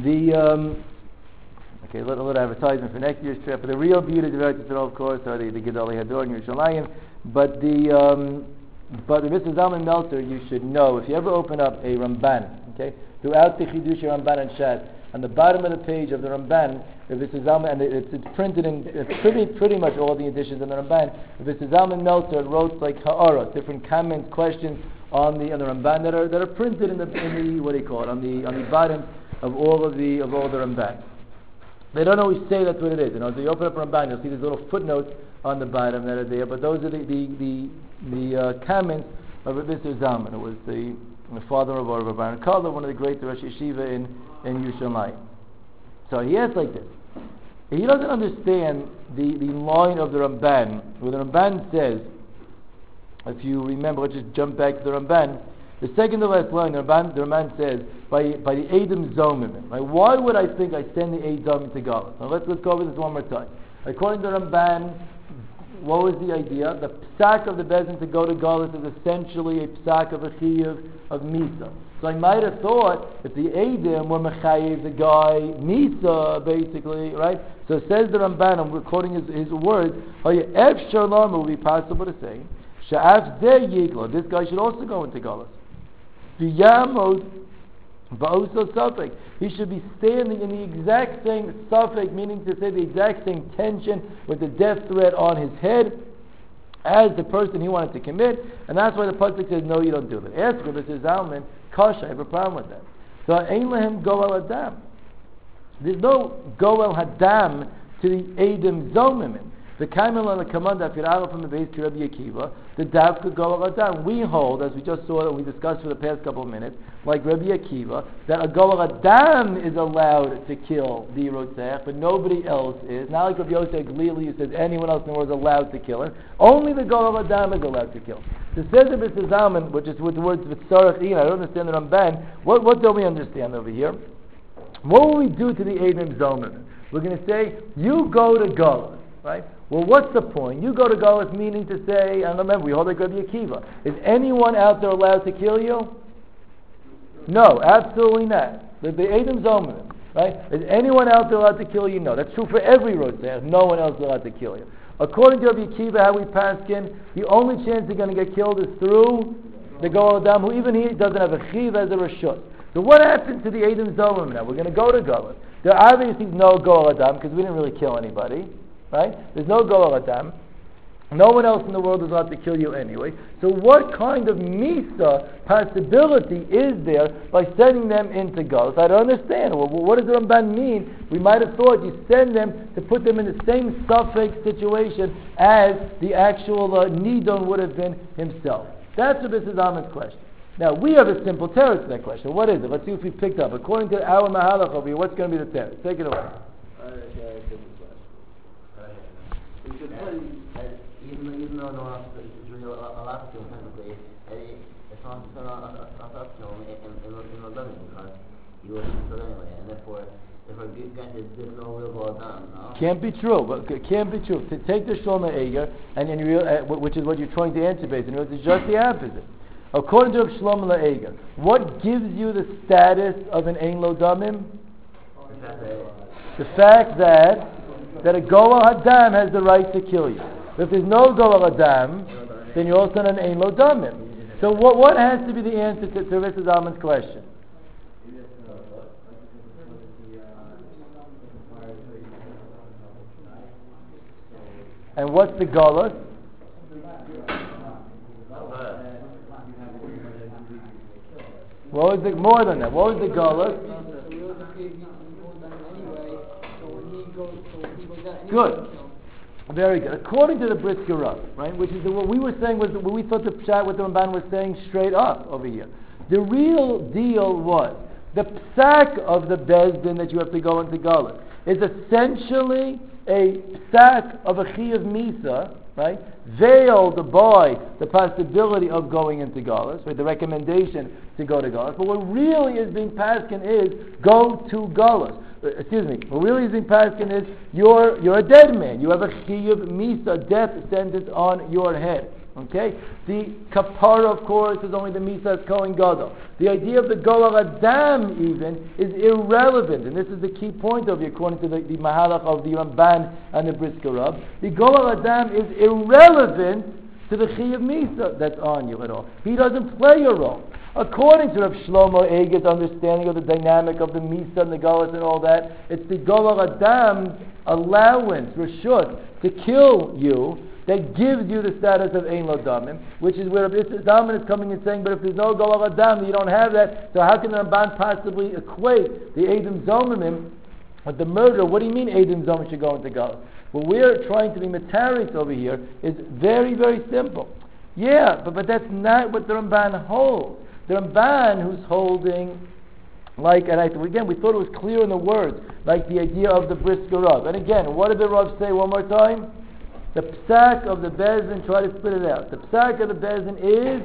Okay, a little advertisement for next year's trip. But the real beauties of Eretz Yisrael, of course, are the Gedolei Hador and Yerushalayim. But the Mr. Zalman Meltzer, you should know, if you ever open up a Ramban, okay, throughout the Chidush Ramban and Shas, on the bottom of the page of the Ramban, Mr. Zalman, and it's printed in pretty much all the editions of the Ramban. Mr. Zalman Meltzer wrote like Ha'ara, different comments, questions on the Ramban that are printed in the what do you call it, on the bottom of all the Ramban. They don't always say that's what it is. So you open up Ramban, you'll see these little footnotes on the bottom that are there. But those are the comments of Mr. Zalman, who was the father of Rabbi Baron Kala, one of the great Rosh Yeshiva in Yerushalayim. So he asks like this. He doesn't understand the line of the Ramban, where the Ramban says, if you remember, let's just jump back to the Ramban. The second to last line, the Ramban says, by the Edom Zomim. Right? Why would I think I send the Edom to Galus? Now let's go over this one more time. According to Ramban, what was the idea? The psak of the Bezdin to go to Galus is essentially a psak of a chiyuv of misa. So I might have thought if the Edom were mechayiv the guy misa, basically, right? So it says the Ramban, I'm recording his words, Ef Shalom, it will be possible to say, Sha'af Zeh Yigla, this guy should also go into Galus. V'yamod But also suffix. He should be standing in the exact same suffix, meaning to say the exact same tension with the death threat on his head as the person he wanted to commit, and that's why the pasuk says, no, you don't do that. Ask Rabbi Zalman, Kasha, I have a problem with that. So, Ein Lahem Goel Adam. There's no Goel Hadam to the Edom Zomimim. The Kaimel on the command of Fir'ala from the base to Rabbi Akiva, the Davka Goel Adam. We hold, as we just saw and we discussed for the past couple of minutes, like Rabbi Akiva, that a Goel Adam is allowed to kill the Rotzach, but nobody else is. Not like Rabbi Yosef Glili who says anyone else in the world is allowed to kill him. Only the Goel Adam is allowed to kill. The says of Mr. Zalman, which is with the words V'tzarech I don't understand the Ramban. What don't we understand over here? What will we do to the Edom Zomim? We're going to say, you go to Golas, right? Well, what's the point? You go to Golas, meaning to say, and remember, we hold like Rabbi Akiva. Is anyone out there allowed to kill you? No, absolutely not. The Edom Zomim, right? Is anyone out there allowed to kill you? No. That's true for every Rotzach. No one else is allowed to kill you. According to Rabbi Akiva, how we paskin, the only chance they're going to get killed is through the Goel Adam, who even he doesn't have a chiv as a reshut. So what happened to the Edom Zomim now? We're going to go to Goel. There obviously is no Goel Adam because we didn't really kill anybody, right? There's no Goel Adam. No one else in the world is allowed to kill you anyway. So what kind of Misa possibility is there by sending them into Goel? So I don't understand. Well, what does the Ramban mean? We might have thought you send them to put them in the same suffix situation as the actual Nidon would have been himself. That's what this is Ahmed's question. Now, we have a simple teretz to that question. What is it? Let's see if we picked up. According to our Mahalach over here, what's going to be the teretz? Take it away. Even though no one else is really allowed to technically, it's not up to him in London because he wasn't killed anyway, and therefore there's no real law done, no? Can't be true. It can't be true. To take the Shlomo Eger, which is what you're trying to answer based on, it's just the opposite. According to Shlomo Eger, what gives you the status of an Ein Lo Damim? The fact that a Goel Hadam has the right to kill you. If there's no Goel Adam, then you're also an Ein Lo Damim. So what has to be the answer to Mr. Zalman's question? And what's the Golas? What was the more than that? What was the Golas? Good. Very good. According to the Brisker Rav, right, which is what we were saying was what we thought the Pshat what the Ramban was saying straight up over here. The real deal was the psak of the Bezdin that you have to go into Golas is essentially a psak of a Chiyuv Misa, right, veiled by the possibility of going into Golas, right, the recommendation to go to Golas. But what really is being paskin is go to Golas. What really is being paskin is you're a dead man. You have a chiyuv misa, death sentence on your head. Okay? The kapara, of course, is only the misas kohen gadol. The idea of the Goel Adam even is irrelevant, and this is the key point of it, according to the Mahalach of the Ramban and the Brisker Rav. The Goel Adam is irrelevant to the chiyuv misa that's on you at all. He doesn't play a role. According to Rav Shlomo Eger's understanding of the dynamic of the Misa and the Golas and all that, it's the Goel Adam's allowance, reshut, to kill you that gives you the status of Ein Lo Damim, which is where Rav Zalman is coming and saying, but if there's no Goel Adam, you don't have that, so how can the Ramban possibly equate the Edom Zomimim with the murder? What do you mean Edom Zomim should go into Golas? What we're trying to be metaris over here is very, very simple. Yeah, but that's not what the Ramban holds. The Ramban who's holding, like, and again, we thought it was clear in the words, like the idea of the Brisker Rav. And again, what did the Rav say one more time? The psak of the Bezdin, try to split it out. The psak of the Bezdin is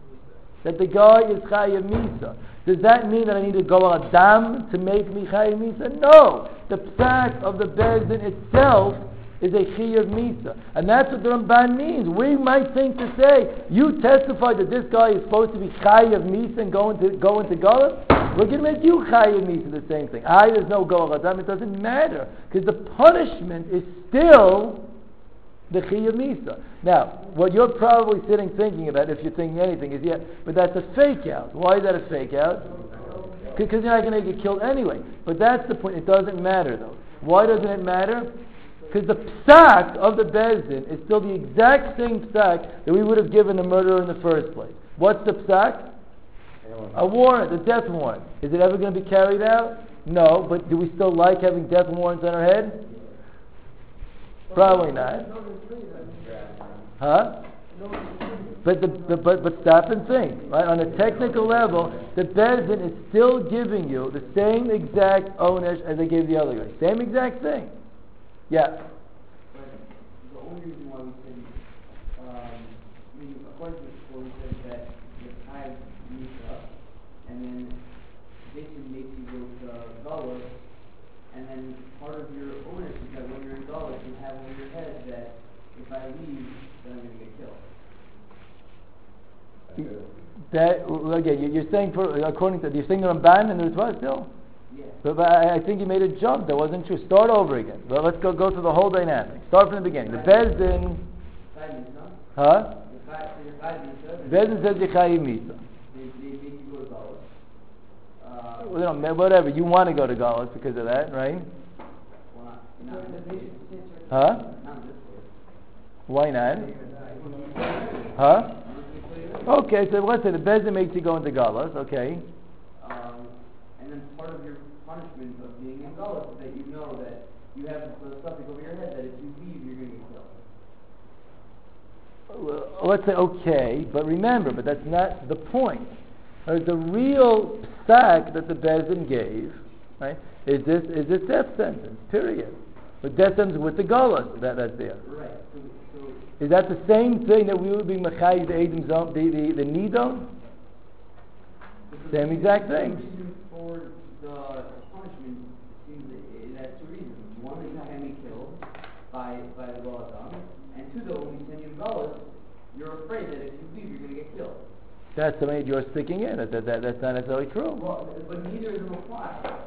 that the guy is Chayav Misa. Does that mean that I need to go Adam to make me Chayav Misa? No! The psak of the Bezdin itself is a Chiyuv Misa. And that's what the Ramban means. We might think to say, you testified that this guy is supposed to be Chayav Misa and go into Golas? We're going to make you Chayav Misa the same thing. There's no Goel Adam, it doesn't matter. Because the punishment is still the Chiyuv Misa. Now, what you're probably sitting thinking about, if you're thinking anything, is but that's a fake out. Why is that a fake out? because you're not going to get killed anyway. But that's the point. It doesn't matter though. Why doesn't it matter? Because the psak of the Beis Din is still the exact same psak that we would have given the murderer in the first place. What's the psak? A warrant, a death warrant. Is it ever going to be carried out? No, but do we still like having death warrants on our head? Probably not. Huh? But stop and think. Right? On a technical level, the Beis Din is still giving you the same exact onesh as they gave the other guy. Same exact thing. Yeah. But the only reason why we said, according to the school, we said that the tribe meets up, and then basically makes you go to Galus, and then part of your ownership is that when you're in Galus, you have over your head that if I leave, then I'm going to get killed. That again, you're saying according to you're saying the Ramban and the Ritva still. Yeah. But I think you made a jump. That wasn't true. Start over again. Well, let's go through the whole dynamic. Start from the beginning. The Beis Din. Huh? The Beis Din says Yechayi Misa. They make you go to Galus. Well, whatever. You want to go to Galus because of that, right? Well, not in this case. Huh? Not in this case. Why not? Huh? Okay, so let's say the Beis Din makes you go into Galus. Okay. And then part of your punishment of being in Galus is that you know that you have the subject over your head that if you leave, you're going to get killed. Well, let's say okay, but remember, but that's not the point. The real psak that the Beis Din gave, right, is this death sentence. Period. But death sentence with the Galus that's there. Right. So is that the same thing that we would be mechayiv the Eidim Zon, the Nidon? Same exact thing. For the punishment, it has two reasons. One, that you can be killed by the Galus, and two, though, when you send you to Galus, you're afraid that if you leave, you're going to get killed. That's the way you're sticking in. That's not necessarily true. Well, but neither of them apply.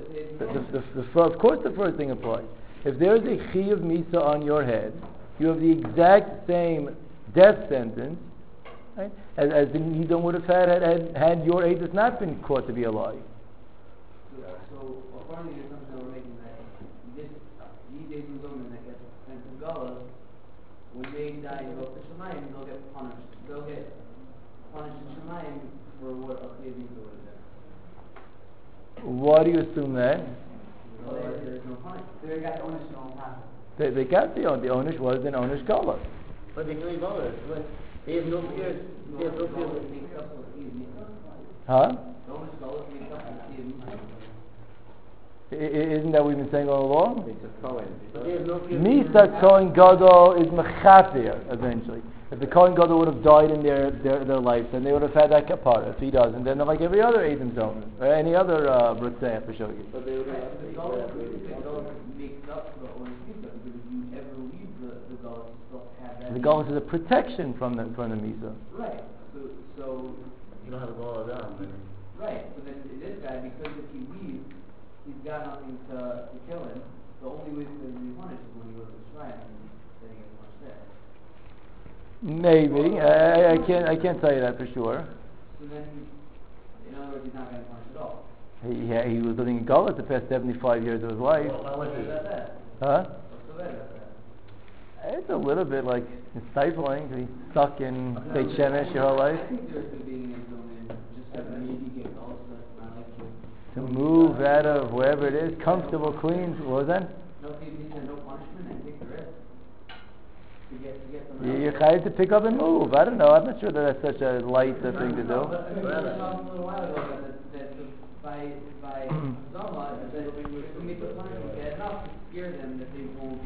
Of course, the first thing applies. If there's a chiyuv misa on your head, you have the exact same death sentence, right, as the Nidon would have had your Eidos not been caught to be alive. So according to the assumption that we're making, that these Eidos women that get sent to Galus, when they die and go to Shemayim, they'll get punished. They'll get punished in Shemayim for what a Chiyuv Misa would have been. Why do you assume that? Otherwise, there's no punishment. They got the ownership on top. They got the ownish was an ownish Galus. But they can leave Galus. They have no fear. They have no fear. Makes up for Chiyuv Misa. Huh? The owner's Galus makes up for Chiyuv Misa. Isn't that what we've been saying all along? It's a Kohen. But they have no fear. Misa Kohen Gadol is mechafir eventually. If the Kohen Gadol would have died in their life, then they would have had that kapara. If he doesn't, then they're like every other Eidim Zon or any other Ritzeh for sure. But they would have The Galus makes up for the owner's Misa, because if you ever leave the Galus, you still have that. The Galus is a protection from the Misa. Right. So you don't have a goal of them. right. So then this guy, because if he leaves, he's got nothing to kill him. The only way he's going to be punished is when he goes to the shrine and then he gets punished there. Maybe I can't tell you that for sure. So then, in other words, he's not going to punish at all. He was living in Galus the past 75 years of his life. What's so bad about that? Huh? What's so bad about that? It's a little bit like stifling to be stuck in Beit Shemesh your whole life. I think there's been being in Zone just having you get Galus, that's not like you. To move out of wherever it is, comfortable, clean. What was that? No, he said no punishment and take the risk. To get them You're trying to pick up and move. I don't know. I'm not sure that that's such a light thing to do. But we were talking a little while ago that by Zoma, that if we make the punishment bad enough to scare them that they won't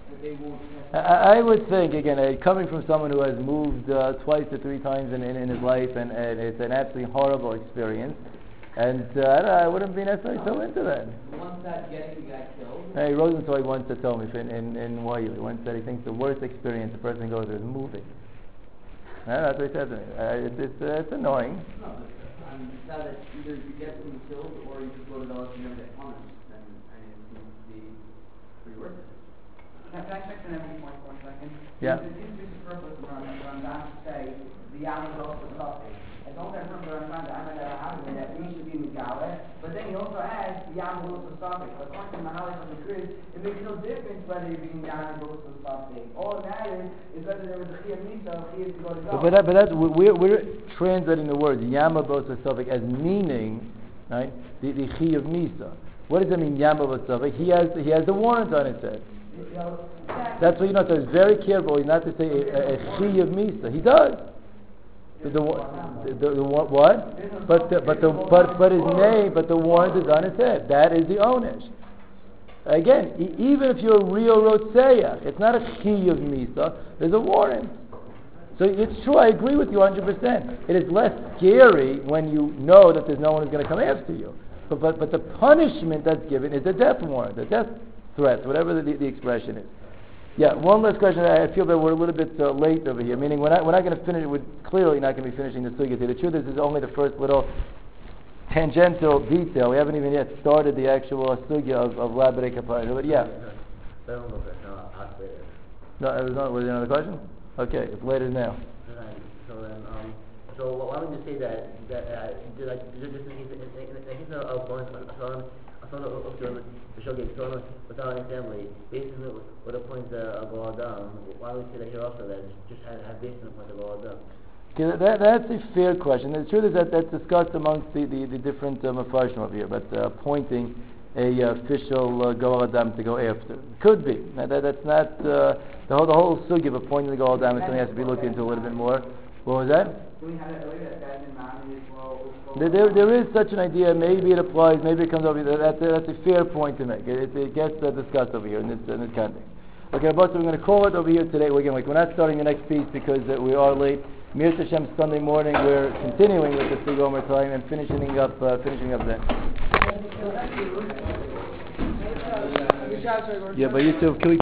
I would think, again, coming from someone who has moved twice to three times in his life, and it's an absolutely horrible experience, and I wouldn't be necessarily so into that. Once that getting the guy killed. Hey, Rosenthal once told me in Wiley, he once said he thinks the worst experience a person goes through is moving. That's what he said to me. It's annoying. No, but it's sad that either you get someone killed or you just go to the house and never get punished, then it seems to be pretty worth it. Can I check the name for 1 second? Yeah. This is the purpose of Rambam to say the Yam is also something. I don't remember Rambam that I might have had that we should be with God. Mahalach, but then he also adds Yam B'Los Suffix. According to the Mahalach of the Chris, it makes no difference whether you're being Yam B'Los Suffix. All that is whether there was a Chiyah Misa or Chiyah to go to go. But that's we're translating the word Yama B'Los Suffix as meaning, right, the Chiyah Misa. What does that mean, Yama B'Los Suffix? He has the warrant on his head. That's what you know. So he's very careful not to say a Chiyah Misa. He does. The what? But his name, but the warrant is on his head. That is the onesh. Again, even if you're a real Rotseach, it's not a Chiyuv Misa, there's a warrant. So it's true, I agree with you 100%. It is less scary when you know that there's no one who's going to come after you. But the punishment that's given is a death warrant, a death threat, whatever the expression is. Yeah, one last question. I feel that we're a little bit late over here, meaning we're not going to finish, we're clearly not going to be finishing the sugya. The truth is, this is only the first little tangential detail. We haven't even yet started the actual sugya of Labadei Kapara. But yeah. No, was there another question? Okay, it's later now. So why would you say that just in case of going without any family, basically what the point of all Adam, why would you say that here also that just have based on the point of all Adam? Okay, that's a fair question. The truth is that that's discussed amongst the different mafarshim over here, but appointing a official Goel Adam to go after could be. Now that's not the whole sugi of appointing the Goel Adam is something that has to be looked into a little bit more. What was that? We had it earlier that in Mami as well. There is such an idea. Maybe it applies. Maybe it comes over here. That's a fair point to make. It gets discussed over here in this context. Okay, but we're going to call it over here today. We're not starting the next piece because we are late. Mir Hashem Sunday morning. We're continuing with the Sig Omer time and finishing up then. Yeah, but you too.